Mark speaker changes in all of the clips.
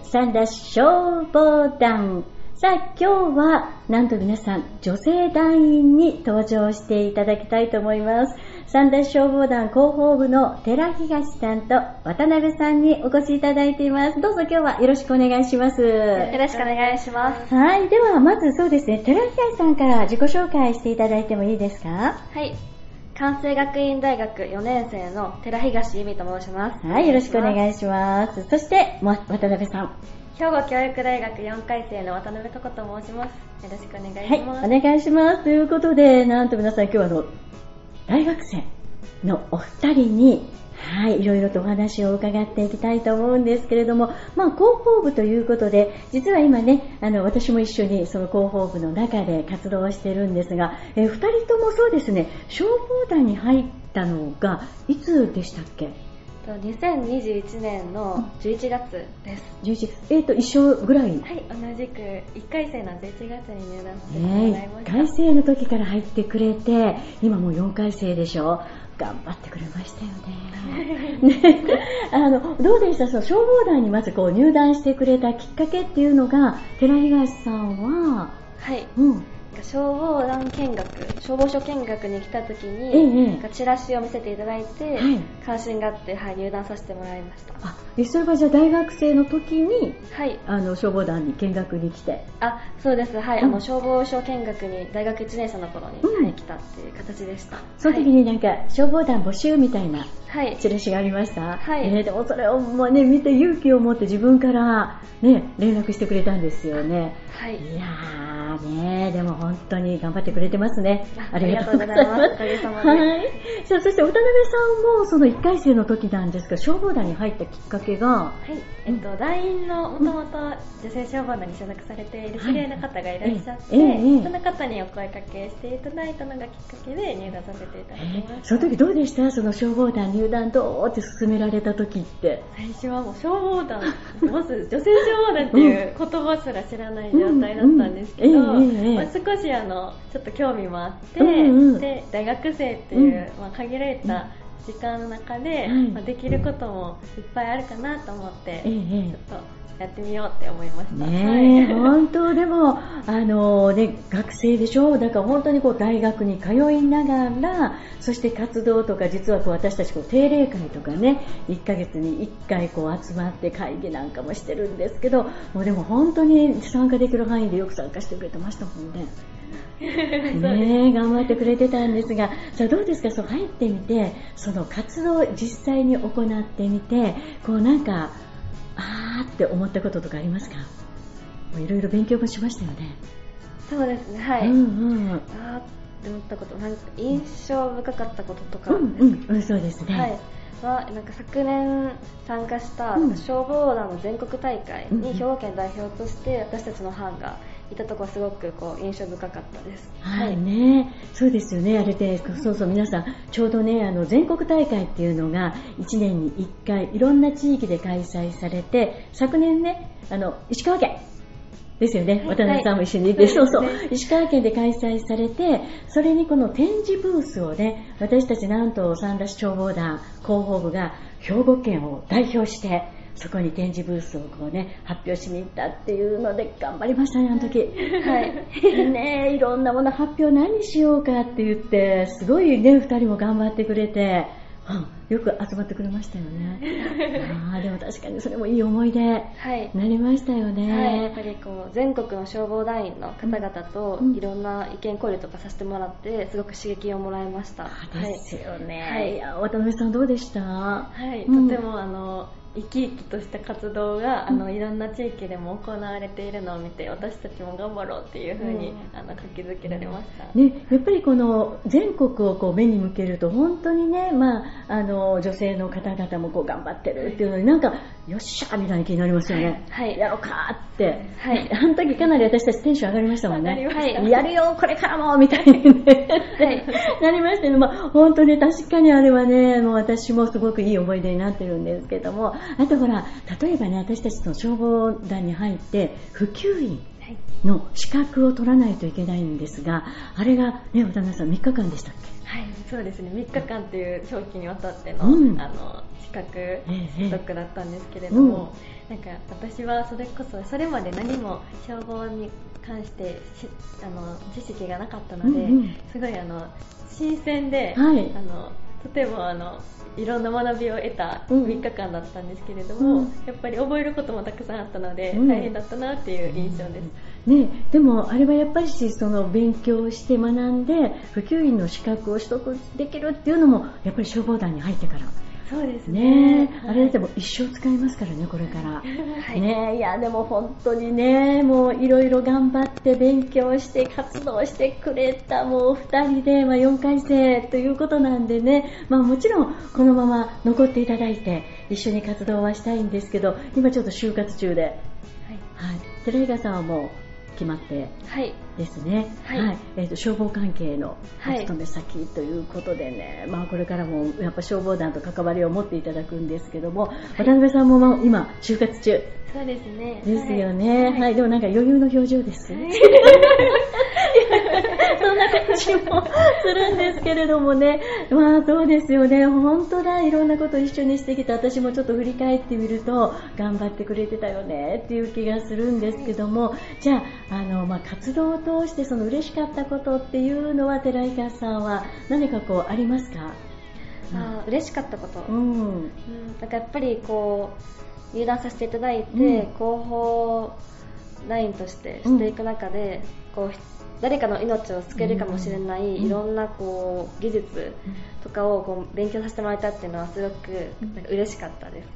Speaker 1: 三田消防団。さあ今日はなんと皆さん女性団員に登場していただきたいと思います。三田消防団広報部の寺東さんと渡辺さんにお越しいただいています。どうぞ今日はよろしくお願いします。
Speaker 2: よろしくお願いします。
Speaker 1: はい、ではまずそうですね、寺東さんから自己紹介していただいてもいいですか？
Speaker 2: はい、関西学院大学4年生の寺東由美と申します。
Speaker 1: はい、よろしくお願いします。そして渡辺さん。
Speaker 2: 兵庫教育大学4回生の渡辺佳子と申します。よろしくお願いします。
Speaker 1: はい、お願いします。ということで、なんと皆さん今日は大学生のお二人に、はい、いろいろとお話を伺っていきたいと思うんですけれども、広報部ということで、実は今ね、私も一緒にその広報部の中で活動をしているんですが、二人ともそうですね、消防団に入ったのがいつでしたっけ
Speaker 2: ？2021年の11月です。
Speaker 1: 11月。一緒ぐらい。
Speaker 2: はい、同じく1回生の11月に入団させてもらいました。
Speaker 1: 1回生の時から入ってくれて、今もう4回生でしょ。頑張ってくれましたよね。ね、どうでした？その消防団にまず入団してくれたきっかけっていうのが、寺東さんは、
Speaker 2: はい。消防団見学、消防署見学に来た時に、チラシを見せていただいて、関心があって、入団させてもらいました。
Speaker 1: それはじゃあ大学生の時に、
Speaker 2: はい、
Speaker 1: 消防団に見学に来て。
Speaker 2: そうです。はい、消防署見学に大学1年生の頃に、来たっていう形でした。
Speaker 1: その時になんか消防団募集みたいなチラシがありました。
Speaker 2: はい。
Speaker 1: でもそれをね、見て勇気を持って自分からね、連絡してくれたんですよね。
Speaker 2: はい。
Speaker 1: いやーね、でも本当に頑張ってくれてますね。
Speaker 2: ありがとうございます。おかげさまで。
Speaker 1: はい。そして渡辺さんもその1回生の時なんですが、消防団に入ったきっかけが、
Speaker 2: はい、団員のもともと女性消防団に所属されている知り合いの方がいらっしゃって、その方にお声掛けしていただいたのがきっかけで入団させていただきました。
Speaker 1: その時どうでした？その消防団入団どうって勧められた時って。
Speaker 2: 最初はもう消防団、まず女性消防団っていう言葉すら知らない状態だったんですけど、少しちょっと興味もあって、で大学生っていう、限られた時間の中で、できることもいっぱいあるかなと思って、ちょっとやってみようって思いました。
Speaker 1: ね、本当でも学生でしょ。だから本当に大学に通いながら、そして活動とか、実は私たち定例会とかね、1ヶ月に1回集まって会議なんかもしてるんですけど、もうでも本当に参加できる範囲でよく参加してくれてましたもんね。ね、頑張ってくれてたんですが、さあどうですか？入ってみて、その活動を実際に行ってみて、なんかって思ったこととかありますか？いろいろ勉強もしましたよね。
Speaker 2: そうですね、はい。って思ったこと、なんか印象深かったこととかです。
Speaker 1: そうですね。
Speaker 2: はい。なんか昨年参加した消防団の全国大会に兵庫県代表として私たちの班がいたところはすごく印象深かったです。
Speaker 1: はいね、そうですよね。あれで、そう皆さんちょうどね、全国大会っていうのが1年に1回いろんな地域で開催されて、昨年ね、石川県ですよね、渡辺さんも一緒にいて、石川県で開催されて、それにこの展示ブースをね、私たちなんと三田市消防団広報部が兵庫県を代表して、そこに展示ブースを発表しに行ったっていうので頑張りましたね、あの時。はい。ね、いろんなもの発表何しようかって言って、すごいね、二人も頑張ってくれて、よく集まってくれましたよね。でも確かにそれもいい思い出なりましたよね。
Speaker 2: やっぱり全国の消防団員の方々といろんな意見交流とかさせてもらって、すごく刺激をもらいました。
Speaker 1: ですよね。渡辺さんどうでした？
Speaker 2: はい、とても生き生きとした活動がいろんな地域でも行われているのを見て、私たちも頑張ろうっていう風に活気づけられました。
Speaker 1: ね、やっぱりこの全国を目に向けると本当にね、女性の方々も頑張ってるっていうのになんかよっしゃーみたいな気になりますよね。やろうかって。あの時かなり私たちテンション上がりましたもんね。やるよこれからもみたいにねなりましたね。本当に確かにあれはね、もう私もすごくいい思い出になってるんですけども、あとほら、例えばね、私たちの消防団に入って普及員の資格を取らないといけないんですが、あれが、ね、渡辺さん3日間でしたっけ？
Speaker 2: はい、そうですね、3日間という長期にわたっての、資格取得だったんですけれども、なんか私はそれまで何も消防に関して知識がなかったので、すごい新鮮で、とてもいろんな学びを得た3日間だったんですけれども、やっぱり覚えることもたくさんあったので、大変だったなっていう印象です。
Speaker 1: ね、でもあれはやっぱりその勉強して学んで普及員の資格を取得できるっていうのもやっぱり消防団に入ってから。
Speaker 2: そうですね。
Speaker 1: あれだっても一生使いますからね、これから。ね、いやでも本当にね、もういろいろ頑張って勉強して活動してくれたもう2人で、4回生ということなんでね、もちろんこのまま残っていただいて一緒に活動はしたいんですけど、今ちょっと就活中で、寺井川さんはもう決まってですね、消防関係のお勤め先ということでね、これからもやっぱ消防団と関わりを持っていただくんですけども、渡辺さんも今就活中。
Speaker 2: そうですね。
Speaker 1: ですよね。でもなんか余裕の表情です。そんな感じもするんですけれどもね。そうですよね。本当だ。いろんなことを一緒にしてきて、私もちょっと振り返ってみると、頑張ってくれてたよねっていう気がするんですけども、じゃあ、活動を通してその嬉しかったことっていうのは、寺井川さんは何かありますか？
Speaker 2: 嬉しかったこと。だからやっぱり入団させていただいて、広報ラインとしてしていく中で、誰かの命を救えるかもしれない、いろんな技術とかを勉強させてもらえたっていうのはすごく嬉しかったです。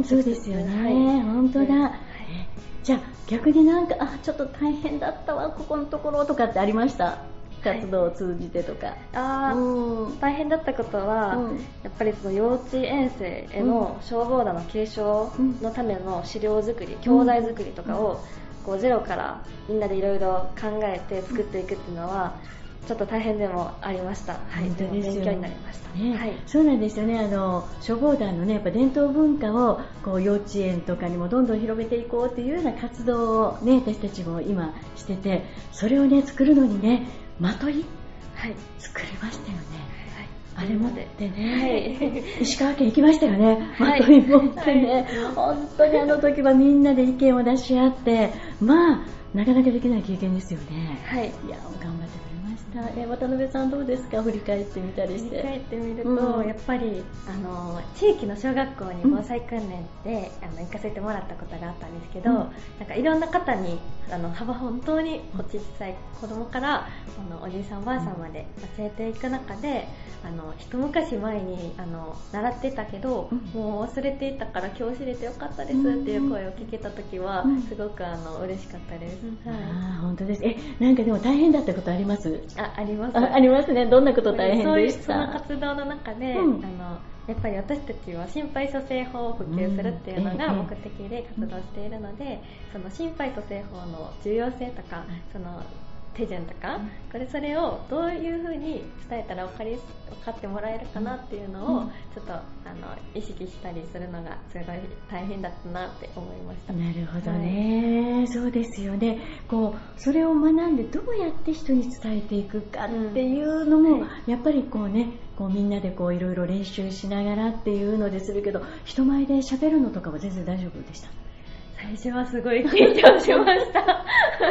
Speaker 1: そうですよね。本当だ。じゃあ逆になんかちょっと大変だったわここのところとかってありました？活動を通じてとか。
Speaker 2: 大変だったことは、やっぱりその幼稚園生への消防団の継承のための資料作り、教材作りとかをゼロからみんなでいろいろ考えて作っていくっていうのはちょっと大変でもありました。
Speaker 1: 本当ですよね。
Speaker 2: 勉強になりました。
Speaker 1: そうなんですよね。消防団のね、やっぱ伝統文化を幼稚園とかにもどんどん広めていこうというような活動をね、私たちも今してて、それをね作るのにね、まとい、作りましたよね。あれ持ってね、石川県行きましたよね。まとい持ってね、本当にあの時はみんなで意見を出し合って、なかなかできない経験ですよね。いや、頑張ってくれました。渡辺さんどうですか？振り返ってみたりして。
Speaker 2: 振り返ってみると、やっぱり地域の小学校に防災訓練で行かせてもらったことがあったんですけど、なんかいろんな方に本当に小さい子供からおじいさんおばあさんまで教えていく中で、一昔前に習ってたけど、もう忘れていたから今日知れてよかったですっていう声を聞けた時は、すごく嬉しかったです。
Speaker 1: 本当です。なんかでも大変だったことあります？
Speaker 2: あります。
Speaker 1: ありますね。どんなこと大変でした？
Speaker 2: その活動の中で、やっぱり私たちは心肺蘇生法を普及するっていうのが目的で活動しているので、その心肺蘇生法の重要性とか、その手順とか、それをどういう風に伝えたら分かってもらえるかなっていうのをちょっと意識したりするのがすごい大変だったなって思いました。
Speaker 1: なるほどね。そうですよね。それを学んでどうやって人に伝えていくかっていうのも、やっぱりみんなでいろいろ練習しながらっていうのでするけど、人前で喋るのとかは全然大丈夫でした？
Speaker 2: 最初はすごい緊張しました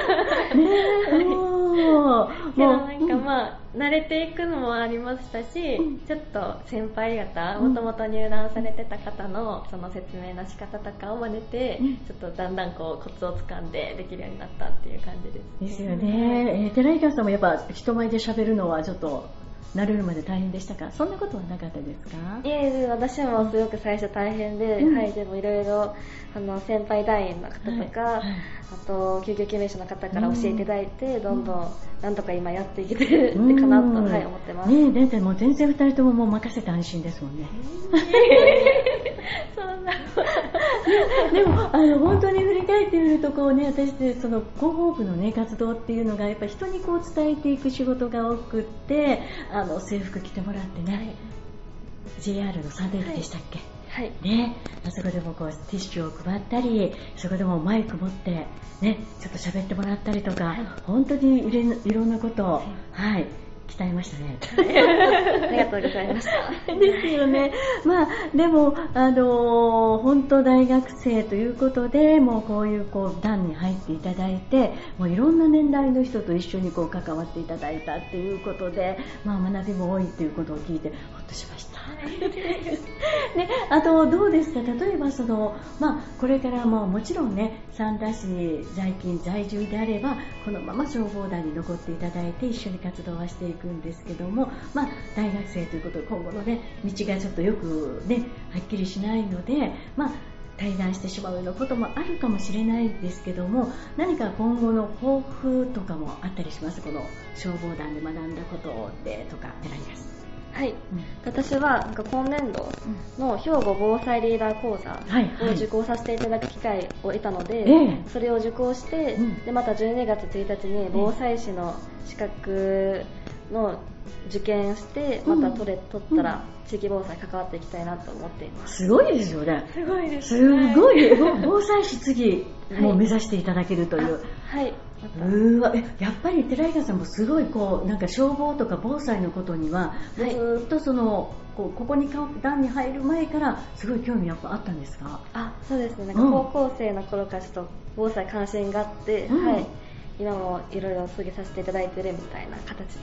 Speaker 2: けど慣れていくのもありましたし、ちょっと先輩方、もともと入団されてた方のその説明の仕方とかを真似て、ちょっとだんだんコツをつかんでできるようになったっていう感じです。
Speaker 1: ですよね。寺井川さんもやっぱ人前で喋るのはちょっと慣れるまで大変でしたか？そんなことはなかったですか？
Speaker 2: 私もすごく最初大変で、でもいろいろ先輩団員の方とか、あと救急救命士の方から教えていただいて、どんどんなんとか今やっていけてるかなと、思ってます。
Speaker 1: だってもう全然2人とももう任せて安心ですもんね。
Speaker 2: そんな
Speaker 1: でも本当に振り返ってみると私ってその広報部の活動っていうのがやっぱ人に伝えていく仕事が多くって、制服着てもらってね、JR のサンデー機でしたっけ？ ね、あそこでもこうティッシュを配ったり、そこでもマイク持ってね、ちょっと喋ってもらったりとか、本当にいろんなことを、鍛えましたね。
Speaker 2: ありがとうございました。
Speaker 1: ですよね。まあでも本当大学生ということで、もうこういう団に入っていただいて、もういろんな年代の人と一緒に関わっていただいたっていうことで、まあ学びも多いということを聞いてほっとしました。ね、あとどうですか。例えばこれからもちろんね、三田市在住であればこのまま消防団に残っていただいて一緒に活動はしていくんですけども、大学生ということで今後のね道がちょっとよくねはっきりしないので、退団してしまうようなこともあるかもしれないですけども、何か今後の抱負とかもあったりします？この消防団で学んだことでとか狙います。
Speaker 2: はい、私は今年度の兵庫防災リーダー講座を受講させていただく機会を得たので、それを受講して、でまた12月1日に防災士の資格の受験してまた取ったら地域防災関わっていきたいなと思っています。
Speaker 1: すごいですよね。
Speaker 2: すごいです、
Speaker 1: すごい防災士次も目指していただけるという。やっぱり寺井川さんもすごいなんか消防とか防災のことにはずっとここに団に入る前からすごい興味やっぱあったんですか？
Speaker 2: そうですね。高校生の頃からちょっと防災関心があって、今もいろいろ過ぎさせていただいてるみたいな形です。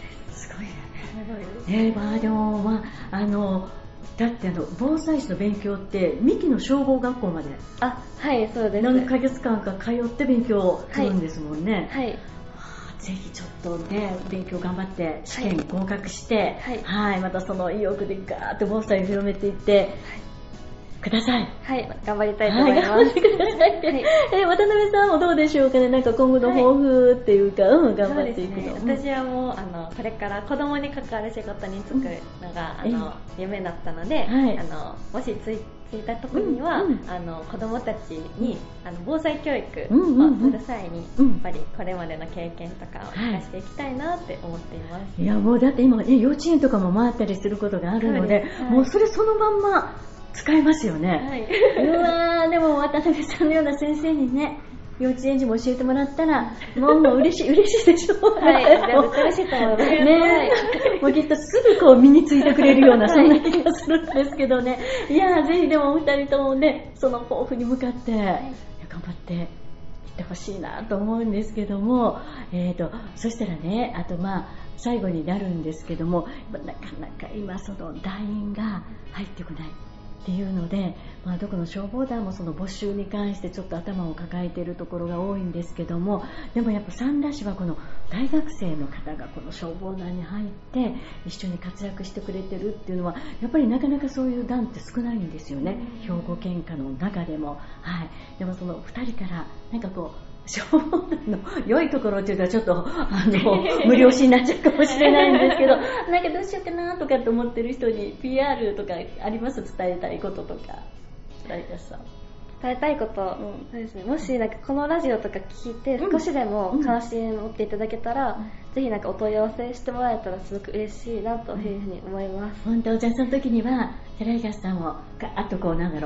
Speaker 1: すごいよね。でもだって防災士の勉強って三木の消防学校まで
Speaker 2: そうです。
Speaker 1: 何ヶ月間か通って勉強するんですもんね。ぜひちょっとね勉強頑張って試験合格して、またその意欲でガーッと防災を広めていってください。
Speaker 2: 頑張りたいと思います。
Speaker 1: 頑張ってください。渡辺さんもどうでしょうかね。なんか今後の抱負っていうか、頑張っていくの。
Speaker 2: 私はもうこれから子供に関わる仕事に就くのが夢だったので、もし就いた時には、子供たちに防災教育をする際にやっぱりこれまでの経験とかを生かしていきたいなって思っています。
Speaker 1: いやもうだって今幼稚園とかも回ったりすることがあるので、もうそれそのまんま使えますよね。でも渡辺さんのような先生にね、幼稚園児も教えてもらったらもう嬉しいでしょう。
Speaker 2: 嬉しいと思います
Speaker 1: ね。もうきっとすぐ身についてくれるようなそんな気がするんですけどね。いやぜひでもお二人ともね、その抱負に向かって頑張っていってほしいなと思うんですけども、そしたらね、あと最後になるんですけども、なかなか今その団員が入ってこないっていうので、どこの消防団もその募集に関してちょっと頭を抱えているところが多いんですけども、でもやっぱ三田市はこの大学生の方がこの消防団に入って一緒に活躍してくれてるっていうのはやっぱりなかなかそういう団って少ないんですよね。兵庫県下の中でも。でもその2人からなんか消防団の良いところっていうかちょっと無料視になっちゃうかもしれないんですけどなんかどうしようかなとかって思ってる人に PR とかあります？伝えたいこととか。伝
Speaker 2: えたいこと、そうですね、もしこのラジオとか聞いて少しでも関心を持っていただけたら、ぜひお問い合わせしてもらえたらすごく嬉しいなというふうに思います。
Speaker 1: 本当じゃあその時には寺井さんをあと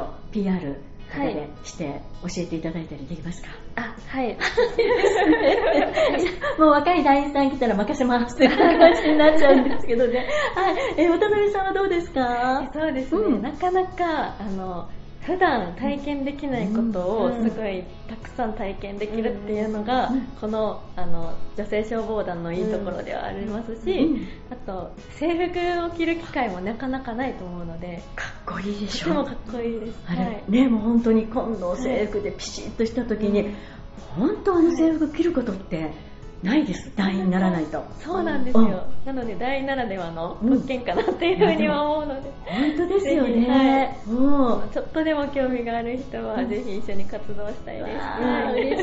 Speaker 1: PRして教えていただいたりできますか？もう若い団員さん来たら任せますっていう感じになっちゃうんですけどね。渡辺さんはどうですか？
Speaker 2: そうですね、なかなか普段体験できないことをすごいたくさん体験できるっていうのがこの女性消防団のいいところではありますし、あと制服を着る機会もなかなかないと思うので、
Speaker 1: かっこいいでしょ。
Speaker 2: とてもかっこいいです。
Speaker 1: もう本当に今度制服でピシッとした時に、本当制服着ることってないです。団員にならないと。
Speaker 2: そうなんですよ。なので団員ならではの物件かなっていうふうには思うので、
Speaker 1: 本当ですよね。
Speaker 2: ちょっとでも興味がある人はぜひ一緒に活動したいです。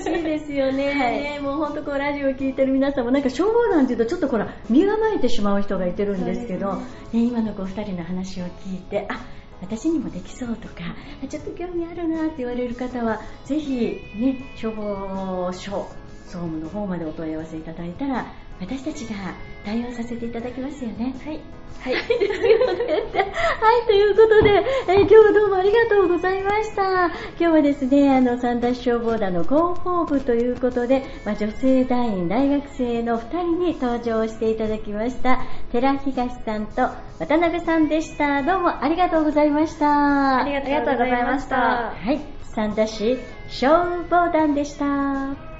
Speaker 1: 嬉しいですよね。もう本当ラジオを聞いてる皆さんもなんか消防団っていうとちょっと身構えてしまう人がいてるんですけど、今の2人の話を聞いて、私にもできそうとかちょっと興味あるなって言われる方はぜひね、消防署総務の方までお問い合わせいただいたら私たちが対応させていただきますよね。
Speaker 2: はい。
Speaker 1: はい。ですよね。はい、ということで、今日はどうもありがとうございました。今日はですね、三田市消防団の広報部ということで、女性団員、大学生の2人に登場していただきました。寺東さんと渡辺さんでした。どうもありがとうございました。
Speaker 2: ありがとうございました。
Speaker 1: はい、三田市消防団でした。